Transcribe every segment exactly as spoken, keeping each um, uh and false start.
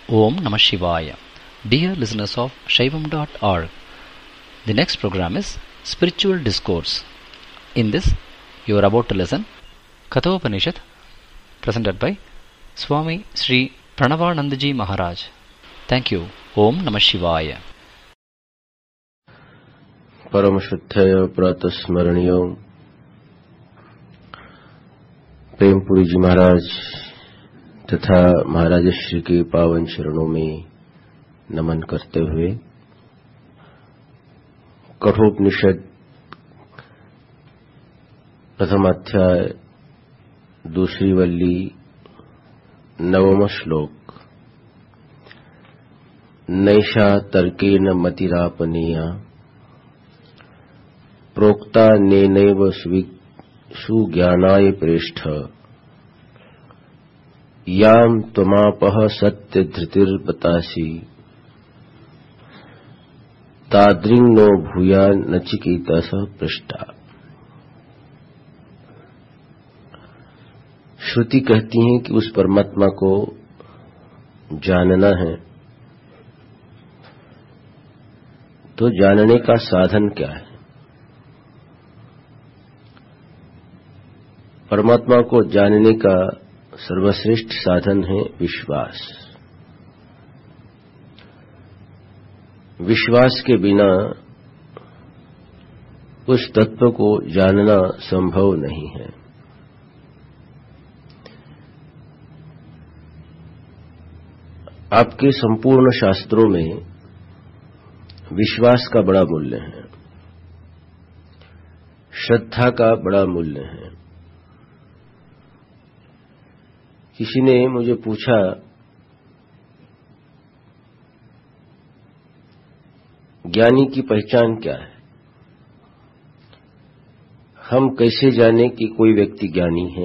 Om Namah Shivaya. Dear listeners of Shaivam dot org, the next program is Spiritual Discourse. In this, you are about to listen Kathopanishad, presented by Swami Sri Pranavanandaji Maharaj. Thank you. Om Namah Shivaya. परम शुद्धय प्रातस्मरणीय प्रेमपुरी जी महाराज तथा महाराज श्री के पावन चरणों में नमन करते हुए कठोपनिषद प्रथम अध्याय दूसरी वल्ली नवम श्लोक नैषा तर्केन मतिरापनीया प्रोक्ता नेनैव सुज्ञानाय प्रेष्ठ याम त्वमापः सत्य धृतिर्बतासि तादृङ् नो भूया नचिकेतस पृष्टा। श्रुति कहती है कि उस परमात्मा को जानना है, तो जानने का साधन क्या है? परमात्मा को जानने का सर्वश्रेष्ठ साधन है विश्वास। विश्वास के बिना उस तत्व को जानना संभव नहीं है। आपके संपूर्ण शास्त्रों में विश्वास का बड़ा मूल्य है, श्रद्धा का बड़ा मूल्य है। किसी ने मुझे पूछा, ज्ञानी की पहचान क्या है? हम कैसे जाने कि कोई व्यक्ति ज्ञानी है?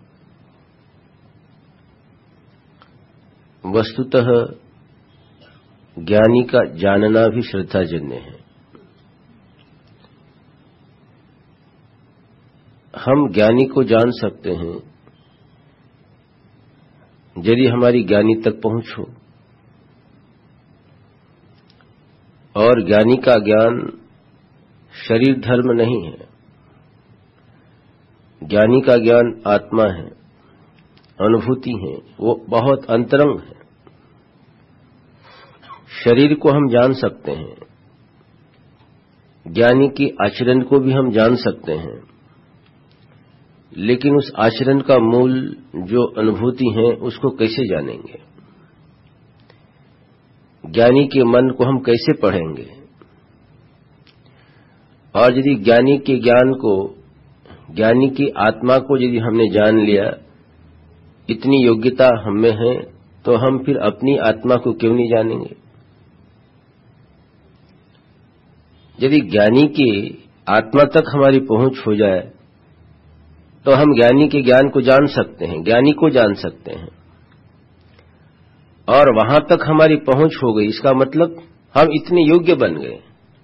वस्तुतः ज्ञानी का जानना भी श्रद्धाजन्य है। हम ज्ञानी को जान सकते हैं यदि हमारी ज्ञानी तक पहुंच हो, और ज्ञानी का ज्ञान शरीर धर्म नहीं है। ज्ञानी का ज्ञान आत्मा है, अनुभूति है, वो बहुत अंतरंग है। शरीर को हम जान सकते हैं, ज्ञानी के आचरण को भी हम जान सकते हैं, लेकिन उस आचरण का मूल जो अनुभूति है उसको कैसे जानेंगे? ज्ञानी के मन को हम कैसे पढ़ेंगे? और यदि ज्ञानी के ज्ञान को, ज्ञानी की आत्मा को यदि हमने जान लिया, इतनी योग्यता हम में है, तो हम फिर अपनी आत्मा को क्यों नहीं जानेंगे? यदि ज्ञानी की आत्मा तक हमारी पहुंच हो जाए तो हम ज्ञानी के ज्ञान को जान सकते हैं, ज्ञानी को जान सकते हैं, और वहां तक हमारी पहुंच हो गई। इसका मतलब हम इतने योग्य बन गए,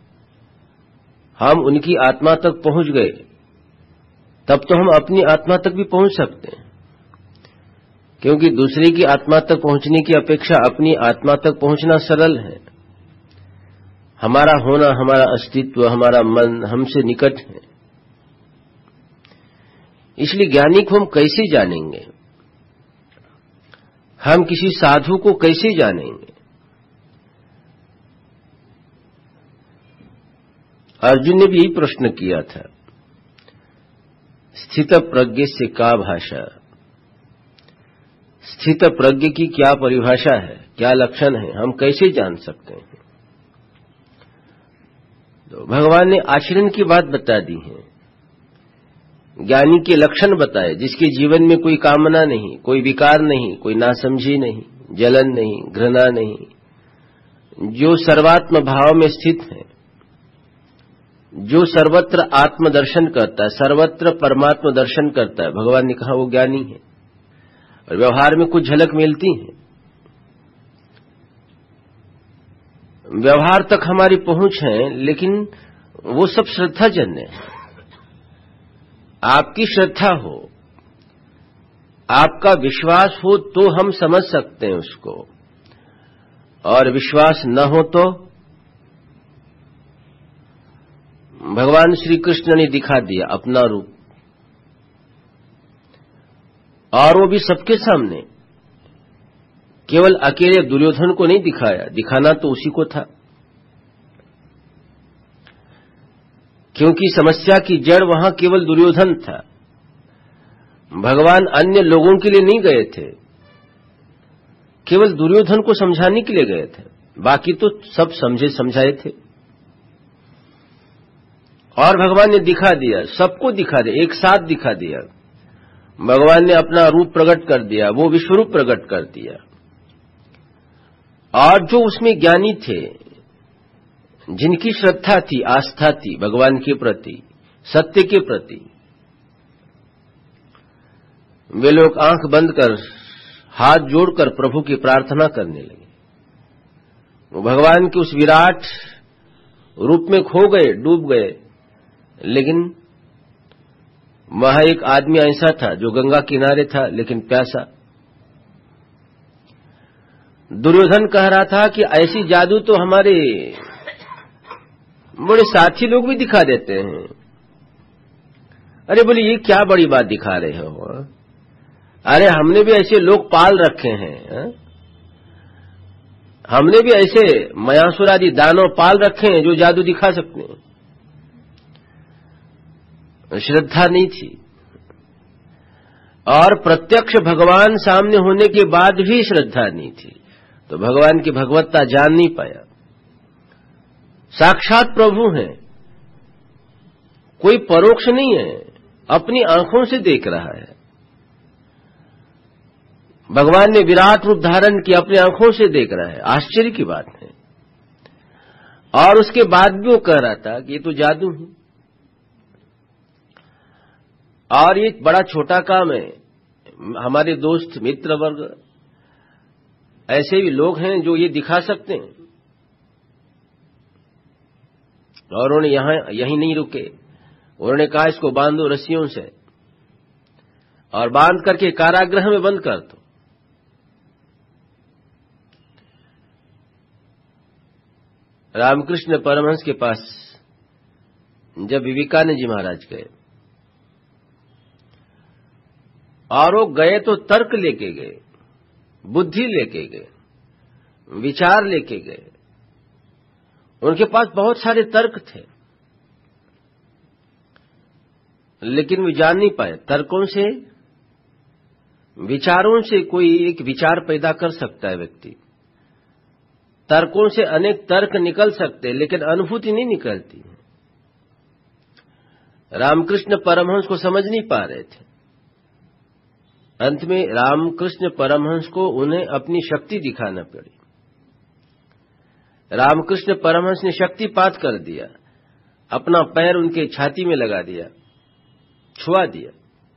हम उनकी आत्मा तक पहुंच गए, तब तो हम अपनी आत्मा तक भी पहुंच सकते हैं। क्योंकि दूसरे की आत्मा तक पहुंचने की अपेक्षा अपनी आत्मा तक पहुंचना सरल है। हमारा होना, हमारा अस्तित्व, हमारा मन हमसे निकट है। इसलिए ज्ञानी को हम कैसे जानेंगे? हम किसी साधु को कैसे जानेंगे? अर्जुन ने भी यही प्रश्न किया था, स्थित प्रज्ञ से का भाषा? स्थित प्रज्ञ की क्या परिभाषा है, क्या लक्षण है, हम कैसे जान सकते हैं? तो भगवान ने आचरण की बात बता दी है, ज्ञानी के लक्षण बताए, जिसके जीवन में कोई कामना नहीं, कोई विकार नहीं, कोई नासमझी नहीं, जलन नहीं, घृणा नहीं, जो सर्वात्म भाव में स्थित है, जो सर्वत्र आत्मदर्शन करता है, सर्वत्र परमात्मा दर्शन करता है। भगवान ने कहा वो ज्ञानी है। और व्यवहार में कुछ झलक मिलती है, व्यवहार तक हमारी पहुंच है, लेकिन वो सब श्रद्धाजन्य है। आपकी श्रद्धा हो, आपका विश्वास हो, तो हम समझ सकते हैं उसको। और विश्वास न हो तो भगवान श्री कृष्ण ने दिखा दिया अपना रूप, और वो भी सबके सामने। केवल अकेले दुर्योधन को नहीं दिखाया, दिखाना तो उसी को था, क्योंकि समस्या की जड़ वहां केवल दुर्योधन था। भगवान अन्य लोगों के लिए नहीं गए थे, केवल दुर्योधन को समझाने के लिए गए थे, बाकी तो सब समझे समझाए थे। और भगवान ने दिखा दिया, सबको दिखा दिया, एक साथ दिखा दिया। भगवान ने अपना रूप प्रकट कर दिया, वो विश्वरूप प्रकट कर दिया। और जो उसमें ज्ञानी थे, जिनकी श्रद्धा थी, आस्था थी भगवान के प्रति, सत्य के प्रति, वे लोग आंख बंद कर हाथ जोड़कर प्रभु की प्रार्थना करने लगे। वो भगवान के उस विराट रूप में खो गए, डूब गए। लेकिन वहां एक आदमी ऐसा था जो गंगा किनारे था लेकिन प्यासा। दुर्योधन कह रहा था कि ऐसी जादू तो हमारे बड़े साथी लोग भी दिखा देते हैं। अरे बोले ये क्या बड़ी बात दिखा रहे हो? अरे हमने भी ऐसे लोग पाल रखे हैं, हा? हमने भी ऐसे मयासुर आदि दानव पाल रखे हैं जो जादू दिखा सकते हैं। श्रद्धा नहीं थी, और प्रत्यक्ष भगवान सामने होने के बाद भी श्रद्धा नहीं थी, तो भगवान की भगवत्ता जान नहीं पाया। साक्षात प्रभु हैं, कोई परोक्ष नहीं है, अपनी आंखों से देख रहा है। भगवान ने विराट रूप धारण किया, अपनी आंखों से देख रहा है, आश्चर्य की बात है। और उसके बाद भी वो कह रहा था कि ये तो जादू है। और ये बड़ा छोटा काम है। हमारे दोस्त मित्र वर्ग ऐसे भी लोग हैं जो ये दिखा सकते हैं। और उन्होंने यहां यहीं नहीं रुके, उन्होंने कहा इसको बांधो रस्सियों से और बांध करके कारागृह में बंद कर दो। रामकृष्ण परमहंस के पास जब विवेकानंद जी महाराज गए, और वो गए तो तर्क लेके गए, बुद्धि लेके गए, विचार लेके गए। उनके पास बहुत सारे तर्क थे, लेकिन वे जान नहीं पाए तर्कों से, विचारों से कोई एक विचार पैदा कर सकता है व्यक्ति। तर्कों से अनेक तर्क निकल सकते, लेकिन अनुभूति नहीं निकलती। रामकृष्ण परमहंस को समझ नहीं पा रहे थे। अंत में रामकृष्ण परमहंस को उन्हें अपनी शक्ति दिखाना पड़ी। रामकृष्ण परमहंस ने शक्तिपात कर दिया, अपना पैर उनके छाती में लगा दिया, छुआ दिया,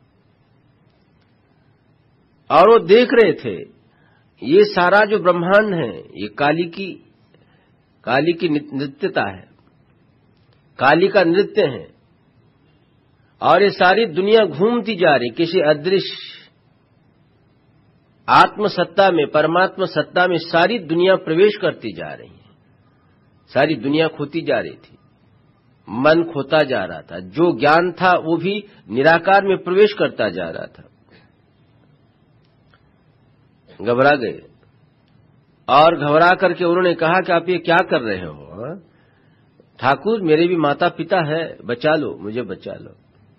और वो देख रहे थे ये सारा जो ब्रह्मांड है ये काली की काली की नृत्यता है, काली का नृत्य है। और ये सारी दुनिया घूमती जा रही, किसी अदृश्य आत्मसत्ता में, परमात्मा सत्ता में सारी दुनिया प्रवेश करती जा रही है। सारी दुनिया खोती जा रही थी, मन खोता जा रहा था, जो ज्ञान था वो भी निराकार में प्रवेश करता जा रहा था। घबरा गए, और घबरा करके उन्होंने कहा कि आप ये क्या कर रहे हो? ठाकुर मेरे भी माता पिता है, बचा लो, मुझे बचा लो।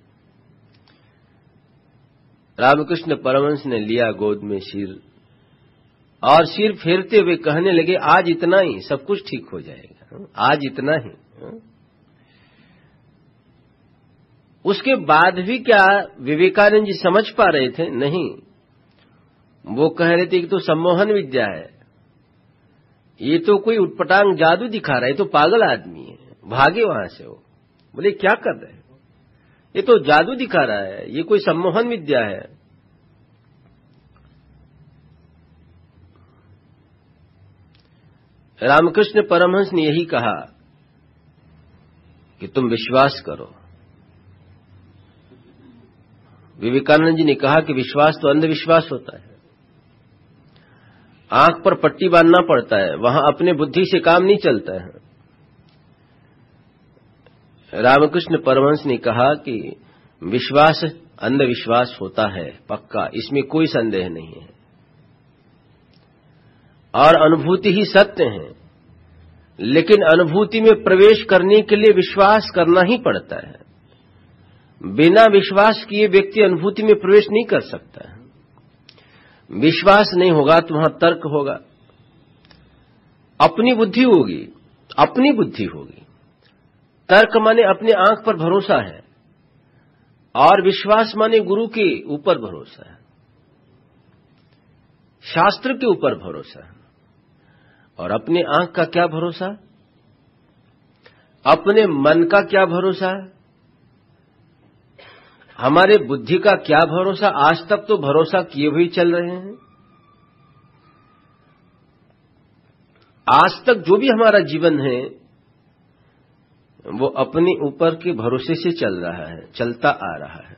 रामकृष्ण परमहंस ने लिया गोद में सिर, और सिर फेरते हुए कहने लगे आज इतना ही, सब कुछ ठीक हो जाएगा, आज इतना ही। उसके बाद भी क्या विवेकानंद जी समझ पा रहे थे? नहीं, वो कह रहे थे कि तो सम्मोहन विद्या है, ये तो कोई उटपटांग जादू दिखा रहा है, ये तो पागल आदमी है, भागे वहां से। वो बोले क्या कर रहे हो? ये तो जादू दिखा रहा है, ये कोई सम्मोहन विद्या है। रामकृष्ण परमहंस ने यही कहा कि तुम विश्वास करो। विवेकानंद जी ने कहा कि विश्वास तो अंधविश्वास होता है, आंख पर पट्टी बांधना पड़ता है, वहां अपने बुद्धि से काम नहीं चलता है। रामकृष्ण परमहंस ने कहा कि विश्वास अंधविश्वास होता है पक्का, इसमें कोई संदेह नहीं है, और अनुभूति ही सत्य है, लेकिन अनुभूति में प्रवेश करने के लिए विश्वास करना ही पड़ता है। बिना विश्वास किए व्यक्ति अनुभूति में प्रवेश नहीं कर सकता है। विश्वास नहीं होगा तो वहां तर्क होगा, अपनी बुद्धि होगी, अपनी बुद्धि होगी। तर्क माने अपने आंख पर भरोसा है, और विश्वास माने गुरु के ऊपर भरोसा है, शास्त्र के ऊपर भरोसा है। और अपने आंख का क्या भरोसा, अपने मन का क्या भरोसा है, हमारे बुद्धि का क्या भरोसा। आज तक तो भरोसा किए हुए चल रहे हैं। आज तक जो भी हमारा जीवन है वो अपने ऊपर के भरोसे से चल रहा है, चलता आ रहा है।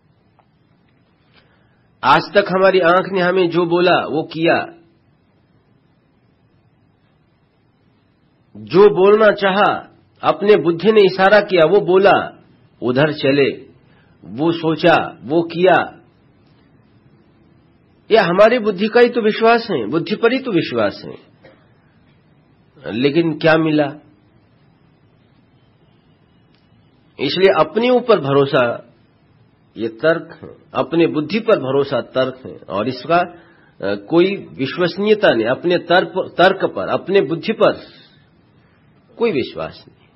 आज तक हमारी आंख ने हमें जो बोला वो किया, जो बोलना चाहा अपने बुद्धि ने इशारा किया वो बोला, उधर चले, वो सोचा वो किया। यह हमारी बुद्धि का ही तो विश्वास है, बुद्धि पर ही तो विश्वास है। लेकिन क्या मिला? इसलिए अपने ऊपर भरोसा ये तर्क है, अपने बुद्धि पर भरोसा तर्क है, और इसका कोई विश्वसनीयता नहीं। अपने तर्क तर्क पर, अपने बुद्धि पर कोई विश्वास नहीं।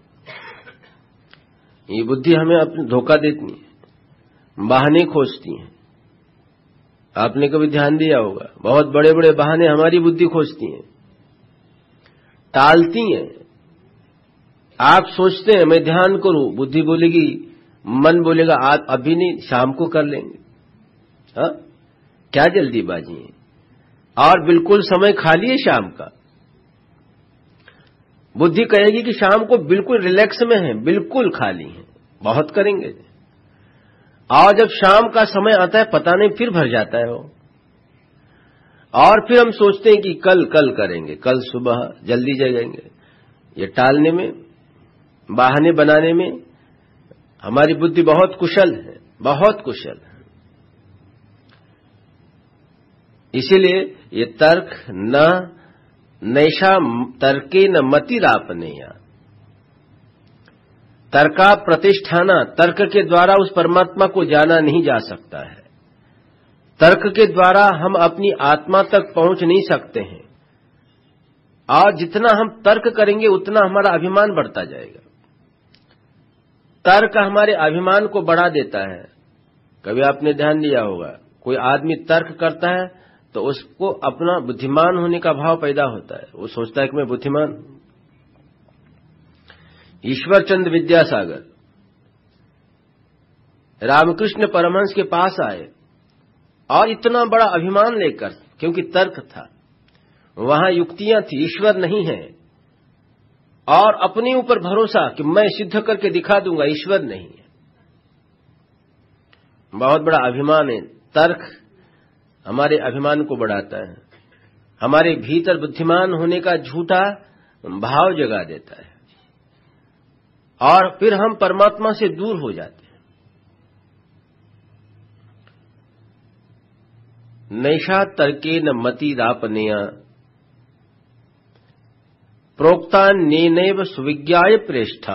ये बुद्धि हमें अपने धोखा देती है, बहाने खोजती हैं। आपने कभी ध्यान दिया होगा, बहुत बड़े बड़े बहाने हमारी बुद्धि खोजती हैं, टालती हैं। आप सोचते हैं मैं ध्यान करूं, बुद्धि बोलेगी, मन बोलेगा आप अभी नहीं, शाम को कर लेंगे। हाँ, क्या जल्दीबाजी है, और बिल्कुल समय खाली है शाम का। बुद्धि कहेगी कि शाम को बिल्कुल रिलैक्स में है, बिल्कुल खाली है, बहुत करेंगे। और जब शाम का समय आता है पता नहीं फिर भर जाता है वो, और फिर हम सोचते हैं कि कल कल करेंगे, कल सुबह जल्दी जगेंगे। ये टालने में, बहाने बनाने में हमारी बुद्धि बहुत कुशल है, बहुत कुशल है। इसीलिए ये तर्क न नैषा तर्के न मतिरापनेया, तर्का प्रतिष्ठाना, तर्क के द्वारा उस परमात्मा को जाना नहीं जा सकता है। तर्क के द्वारा हम अपनी आत्मा तक पहुंच नहीं सकते हैं, और जितना हम तर्क करेंगे उतना हमारा अभिमान बढ़ता जाएगा। तर्क हमारे अभिमान को बढ़ा देता है। कभी आपने ध्यान दिया होगा, कोई आदमी तर्क करता है तो उसको अपना बुद्धिमान होने का भाव पैदा होता है, वो सोचता है कि मैं बुद्धिमान हूं। ईश्वर चंद्र विद्यासागर रामकृष्ण परमहंस के पास आए, और इतना बड़ा अभिमान लेकर, क्योंकि तर्क था, वहां युक्तियां थी, ईश्वर नहीं है, और अपने ऊपर भरोसा कि मैं सिद्ध करके दिखा दूंगा, ईश्वर नहीं है। बहुत बड़ा अभिमान है। तर्क हमारे अभिमान को बढ़ाता है, हमारे भीतर बुद्धिमान होने का झूठा भाव जगा देता है, और फिर हम परमात्मा से दूर हो जाते हैं। नैषा तर्के न मतिरापनेया प्रोक्ता नेनैव सुविज्ञाय प्रेष्ठा।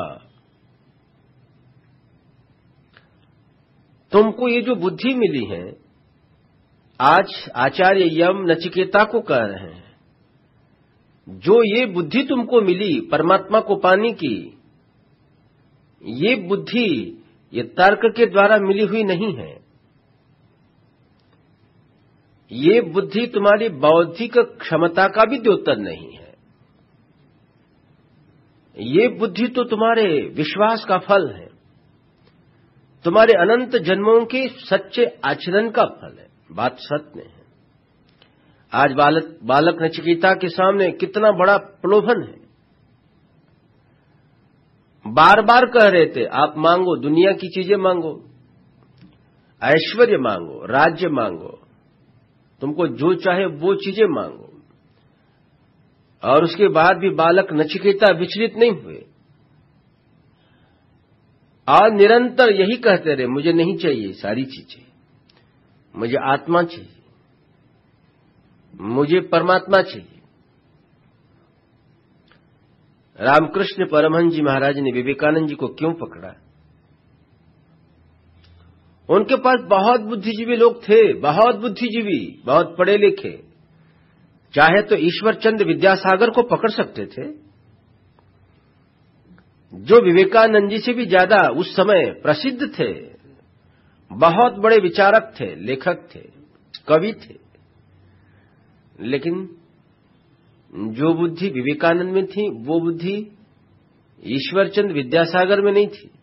तुमको ये जो बुद्धि मिली है, आज आचार्य यम नचिकेता को कह रहे हैं, जो ये बुद्धि तुमको मिली परमात्मा को पाने की, ये बुद्धि ये तर्क के द्वारा मिली हुई नहीं है। ये बुद्धि तुम्हारी बौद्धिक क्षमता का भी द्योतक नहीं है। ये बुद्धि तो तुम्हारे विश्वास का फल है, तुम्हारे अनंत जन्मों के सच्चे आचरण का फल है। बात सत्य है। आज बालक बालक नचिकेता के सामने कितना बड़ा प्रलोभन है। बार बार कह रहे थे आप मांगो, दुनिया की चीजें मांगो, ऐश्वर्य मांगो, राज्य मांगो, तुमको जो चाहे वो चीजें मांगो, और उसके बाद भी बालक नचिकेता विचलित नहीं हुए और निरंतर यही कहते रहे, मुझे नहीं चाहिए सारी चीजें, मुझे आत्मा चाहिए, मुझे परमात्मा चाहिए। रामकृष्ण परमहंस जी महाराज ने विवेकानंद जी को क्यों पकड़ा? उनके पास बहुत बुद्धिजीवी लोग थे, बहुत बुद्धिजीवी, बहुत पढ़े लिखे, चाहे तो ईश्वरचंद्र विद्यासागर को पकड़ सकते थे, जो विवेकानंद जी से भी ज्यादा उस समय प्रसिद्ध थे, बहुत बड़े विचारक थे, लेखक थे, कवि थे। लेकिन जो बुद्धि विवेकानंद में थी वो बुद्धि ईश्वरचंद्र विद्यासागर में नहीं थी।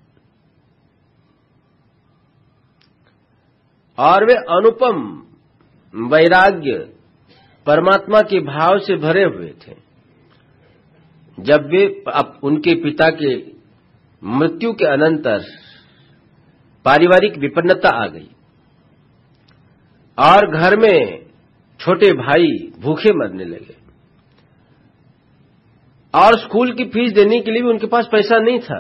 और वे अनुपम वैराग्य परमात्मा के भाव से भरे हुए थे। जब वे अब उनके पिता के मृत्यु के अनंतर पारिवारिक विपन्नता आ गई और घर में छोटे भाई भूखे मरने लगे और स्कूल की फीस देने के लिए भी उनके पास पैसा नहीं था,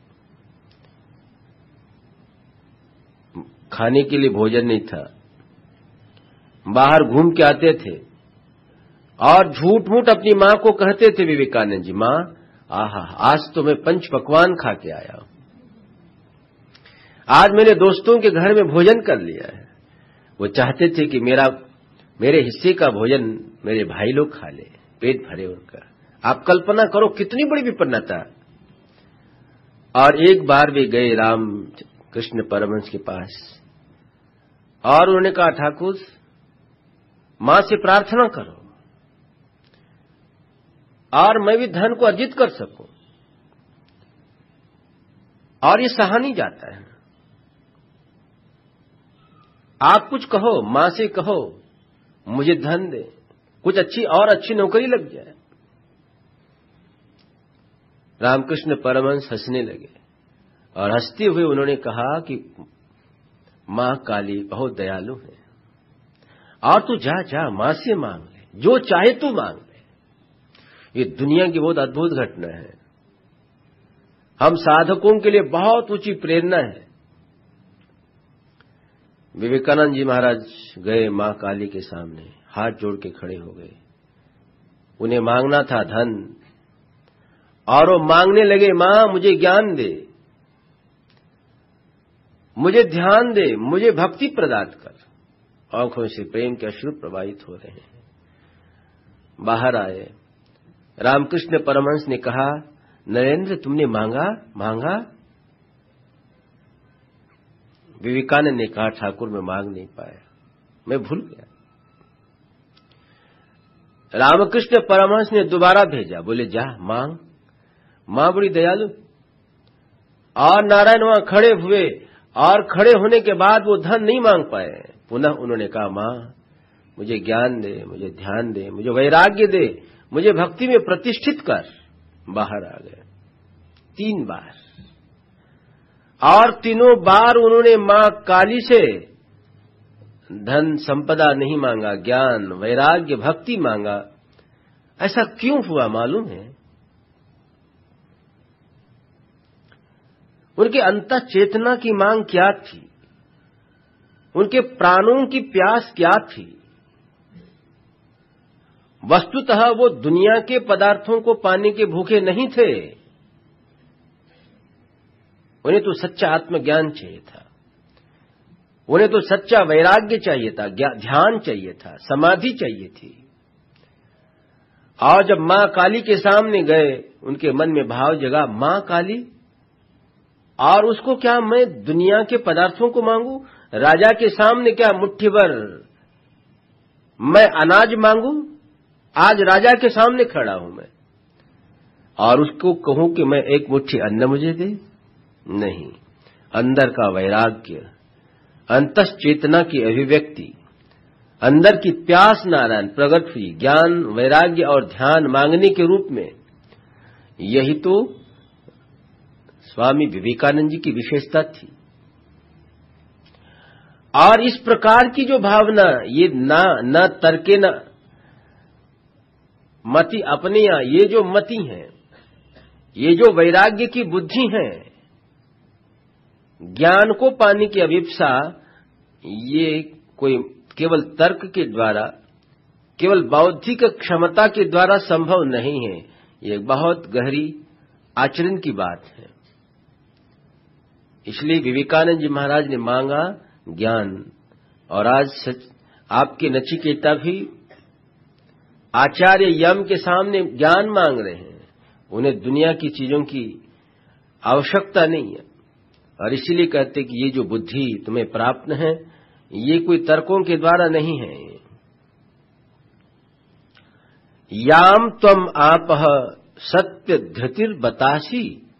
खाने के लिए भोजन नहीं था, बाहर घूम के आते थे और झूठ मूठ अपनी मां को कहते थे विवेकानंद जी, मां आहा आज तो मैं पंच पकवान खा के आया हूं, आज मैंने दोस्तों के घर में भोजन कर लिया है। वो चाहते थे कि मेरा मेरे हिस्से का भोजन मेरे भाई लोग खा ले, पेट भरे उनका। आप कल्पना करो कितनी बड़ी विपन्नता। और एक बार वे गए राम कृष्ण परमहंस के पास और उन्होंने कहा, ठाकुर मां से प्रार्थना करो और मैं भी धन को अर्जित कर सकूं। और ये सहा नहीं जाता है, आप कुछ कहो, मां से कहो मुझे धन दे, कुछ अच्छी और अच्छी नौकरी लग जाए। रामकृष्ण परमहंस हंसने लगे और हंसते हुए उन्होंने कहा कि मां काली बहुत दयालु है और तू जा जा मां से मांग ले, जो चाहे तू मांग ले। ये दुनिया की बहुत अद्भुत घटना है, हम साधकों के लिए बहुत ऊंची प्रेरणा है। विवेकानंद जी महाराज गए मां काली के सामने, हाथ जोड़ के खड़े हो गए। उन्हें मांगना था धन और वो मांगने लगे, मां मुझे ज्ञान दे, मुझे ध्यान दे, मुझे भक्ति प्रदान कर। आंखों से प्रेम के अश्रु प्रवाहित हो रहे हैं। बाहर आए, रामकृष्ण परमहंस ने कहा, नरेंद्र तुमने मांगा मांगा? विवेकानंद ने कहा, ठाकुर मैं मांग नहीं पाया, मैं भूल गया। रामकृष्ण परमहंस ने दोबारा भेजा, बोले जा मांग। मां बड़ी दयालु। और नारायण वहां खड़े हुए और खड़े होने के बाद वो धन नहीं मांग पाए। पुनः उन्होंने कहा, मां मुझे ज्ञान दे, मुझे ध्यान दे, मुझे वैराग्य दे, मुझे भक्ति में प्रतिष्ठित कर। बाहर आ गए तीन बार और तीनों बार उन्होंने मां काली से धन संपदा नहीं मांगा, ज्ञान वैराग्य भक्ति मांगा। ऐसा क्यों हुआ मालूम है? उनके अंतः चेतना की मांग क्या थी? उनके प्राणों की प्यास क्या थी? वस्तुतः वो दुनिया के पदार्थों को पाने के भूखे नहीं थे। उन्हें तो सच्चा आत्मज्ञान चाहिए था, उन्हें तो सच्चा वैराग्य चाहिए था, ध्यान चाहिए था, समाधि चाहिए थी। और जब मां काली के सामने गए, उनके मन में भाव जगा, मां काली, और उसको क्या मैं दुनिया के पदार्थों को मांगू? राजा के सामने क्या मुट्ठी भर मैं अनाज मांगू? आज राजा के सामने खड़ा हूं मैं और उसको कहूं कि मैं एक मुट्ठी अन्न मुझे दे? नहीं, अंदर का वैराग्य, अंतस चेतना की अभिव्यक्ति, अंदर की प्यास नारायण प्रकट हुई, ज्ञान वैराग्य और ध्यान मांगने के रूप में। यही तो स्वामी विवेकानंद जी की विशेषता थी। और इस प्रकार की जो भावना, ये ना न तर्के न मति अपने यहां, ये जो मति है, ये जो वैराग्य की बुद्धि है, ज्ञान को पाने की अभिप्सा, ये कोई केवल तर्क के द्वारा, केवल बौद्धिक क्षमता के द्वारा संभव नहीं है। ये बहुत गहरी आचरण की बात है। इसलिए विवेकानंद जी महाराज ने मांगा ज्ञान, और आज सच, आपके नचिकेता भी आचार्य यम के सामने ज्ञान मांग रहे हैं। उन्हें दुनिया की चीजों की आवश्यकता नहीं है, और इसीलिए कहते कि ये जो बुद्धि तुम्हें प्राप्त है, ये कोई तर्कों के द्वारा नहीं है। याम त्वम आपह सत्य धृतिर बतासी,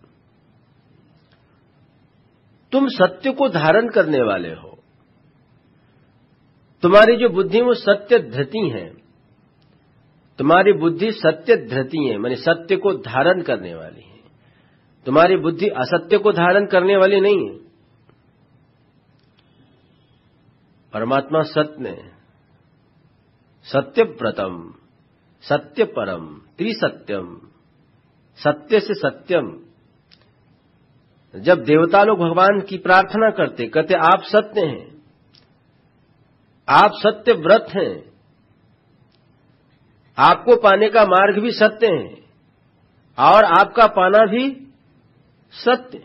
तुम सत्य को धारण करने वाले हो। तुम्हारी जो बुद्धि वो सत्य धृति है, तुम्हारी बुद्धि सत्य धृति है, माने सत्य को धारण करने वाली है। तुम्हारी बुद्धि असत्य को धारण करने वाली नहीं है। परमात्मा सत्य है, सत्य व्रतम, सत्य परम, त्रिसत्यम, सत्य से सत्यम। जब देवता लोग भगवान की प्रार्थना करते, कहते आप सत्य हैं, आप सत्य व्रत हैं, आपको पाने का मार्ग भी सत्य है, और आपका पाना भी सत्य।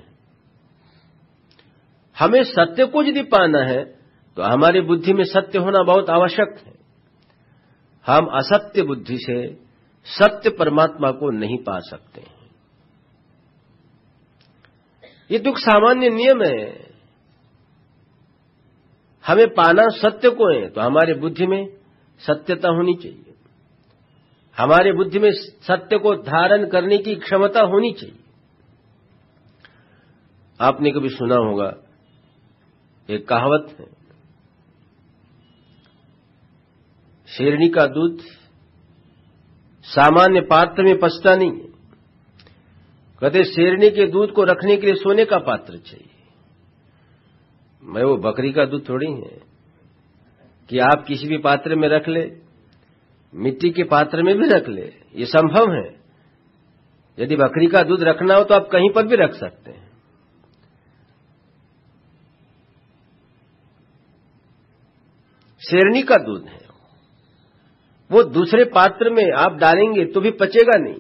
हमें सत्य को यदि पाना है तो हमारी बुद्धि में सत्य होना बहुत आवश्यक है। हम असत्य बुद्धि से सत्य परमात्मा को नहीं पा सकते हैं। ये दुख सामान्य नियम है। हमें पाना सत्य को है तो हमारी बुद्धि में सत्यता होनी चाहिए, हमारी बुद्धि में सत्य को धारण करने की क्षमता होनी चाहिए। आपने कभी सुना होगा, एक कहावत है, शेरनी का दूध सामान्य पात्र में पचता नहीं है। कहते शेरनी के दूध को रखने के लिए सोने का पात्र चाहिए। मैं वो बकरी का दूध थोड़ी है कि आप किसी भी पात्र में रख ले, मिट्टी के पात्र में भी रख ले, ये संभव है। यदि बकरी का दूध रखना हो तो आप कहीं पर भी रख सकते हैं। शेरनी का दूध है, वो दूसरे पात्र में आप डालेंगे तो भी पचेगा नहीं,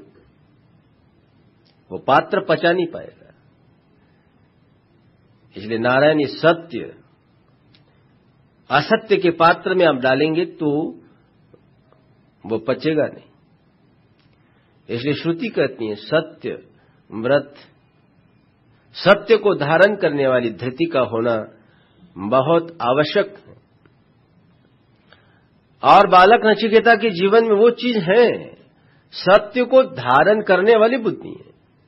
वो पात्र पचा नहीं पाएगा। इसलिए नारायण ये सत्य, असत्य के पात्र में आप डालेंगे तो वो पचेगा नहीं। इसलिए श्रुति कहती है सत्य व्रत, सत्य को धारण करने वाली धृति का होना बहुत आवश्यक है। और बालक नचिकेता के जीवन में वो चीज है, सत्य को धारण करने वाली बुद्धि है।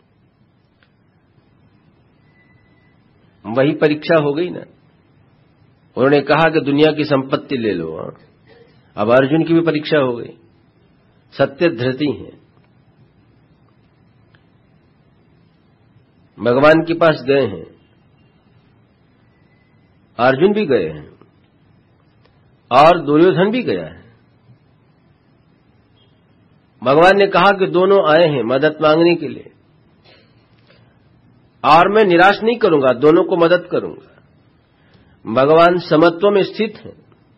वही परीक्षा हो गई ना। उन्होंने कहा कि दुनिया की संपत्ति ले लो, अब अर्जुन की भी परीक्षा हो गई। सत्य धृति है, भगवान के पास गए हैं, अर्जुन भी गए हैं और दुर्योधन भी गया है। भगवान ने कहा कि दोनों आए हैं मदद मांगने के लिए, और मैं निराश नहीं करूंगा, दोनों को मदद करूंगा। भगवान समत्व में स्थित हैं,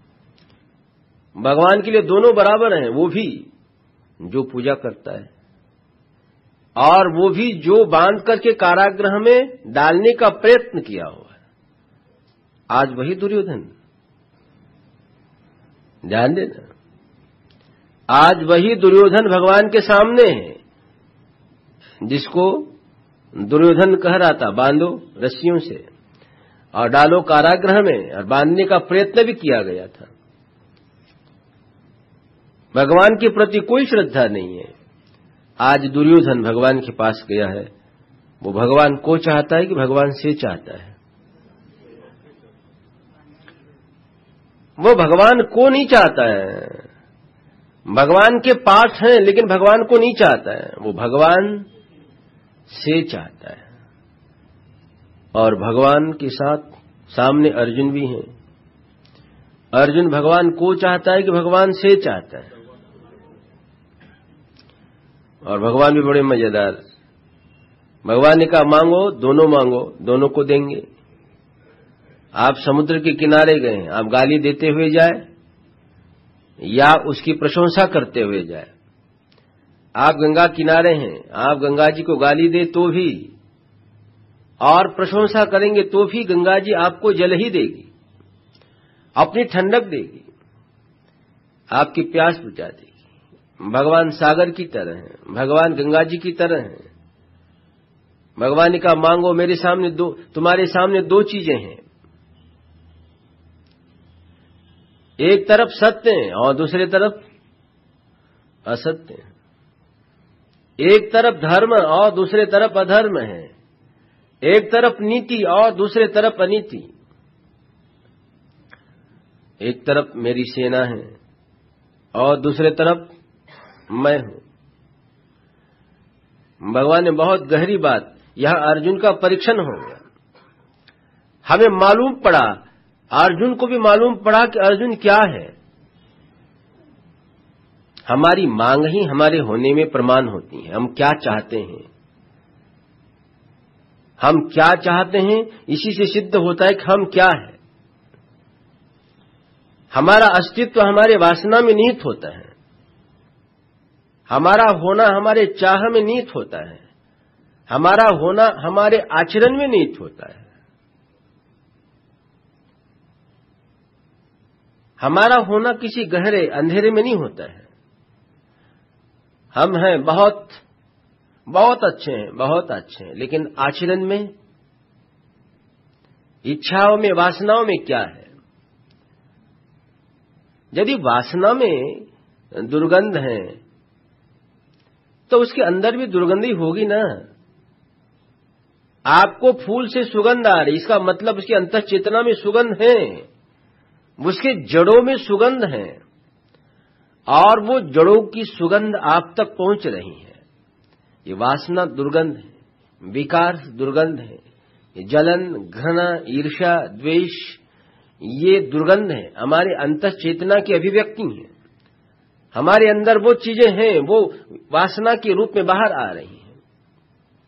भगवान के लिए दोनों बराबर हैं। वो भी जो पूजा करता है और वो भी जो बांध करके कारागृह में डालने का प्रयत्न किया हुआ है। आज वही दुर्योधन, ध्यान देना, आज वही दुर्योधन भगवान के सामने है, जिसको दुर्योधन कह रहा था बांधो रस्सियों से और डालो कारागृह में, और बांधने का प्रयत्न भी किया गया था। भगवान के प्रति कोई श्रद्धा नहीं है। आज दुर्योधन भगवान के पास गया है, वो भगवान को चाहता है कि भगवान से चाहता है? वो भगवान को नहीं चाहता है। भगवान के पास है लेकिन भगवान को नहीं चाहता है, वो भगवान से चाहता है। और भगवान के साथ सामने अर्जुन भी हैं। अर्जुन भगवान को चाहता है कि भगवान से चाहता है? और भगवान भी बड़े मजेदार। भगवान ने कहा मांगो, दोनों मांगो, दोनों को देंगे। आप समुद्र के किनारे गए, आप गाली देते हुए जाए या उसकी प्रशंसा करते हुए जाए। आप गंगा किनारे हैं, आप गंगा जी को गाली दे तो भी और प्रशंसा करेंगे तो भी गंगा जी आपको जल ही देगी, अपनी ठंडक देगी, आपकी प्यास बुझा देगी। भगवान सागर की तरह हैं, भगवान गंगा जी की तरह हैं। भगवान ने कहा मांगो, मेरे सामने दो, तुम्हारे सामने दो चीजें हैं, एक तरफ सत्य है और दूसरे तरफ असत्य है। एक तरफ धर्म और दूसरे तरफ अधर्म है, एक तरफ नीति और दूसरे तरफ अनीति। एक तरफ मेरी सेना है और दूसरे तरफ मैं हूं। भगवान ने बहुत गहरी बात, यहां अर्जुन का परीक्षण हो गया। हमें मालूम पड़ा, अर्जुन को भी मालूम पड़ा कि अर्जुन क्या है। हमारी मांग ही हमारे होने में प्रमाण होती है। हम क्या चाहते हैं, हम क्या चाहते हैं, इसी से सिद्ध होता है कि हम क्या है। हमारा अस्तित्व हमारे वासना में निहित होता है, हमारा होना हमारे चाह में निहित होता है, हमारा होना हमारे आचरण में निहित होता है। हमारा होना किसी गहरे अंधेरे में नहीं होता है। हम हैं बहुत बहुत अच्छे हैं, बहुत अच्छे हैं, लेकिन आचरण में, इच्छाओं में, वासनाओं में क्या है। यदि वासना में दुर्गंध है तो उसके अंदर भी दुर्गंध ही होगी ना। आपको फूल से सुगंध आ रही, इसका मतलब उसकी अंतःचेतना में सुगंध है, उसके जड़ों में सुगंध है और वो जड़ों की सुगंध आप तक पहुंच रही है। ये वासना दुर्गंध है, विकार दुर्गंध है, ये जलन, घृणा, ईर्ष्या, द्वेष, ये दुर्गंध है, हमारे अंतःचेतना की अभिव्यक्ति है। हमारे अंदर वो चीजें हैं, वो वासना के रूप में बाहर आ रही हैं।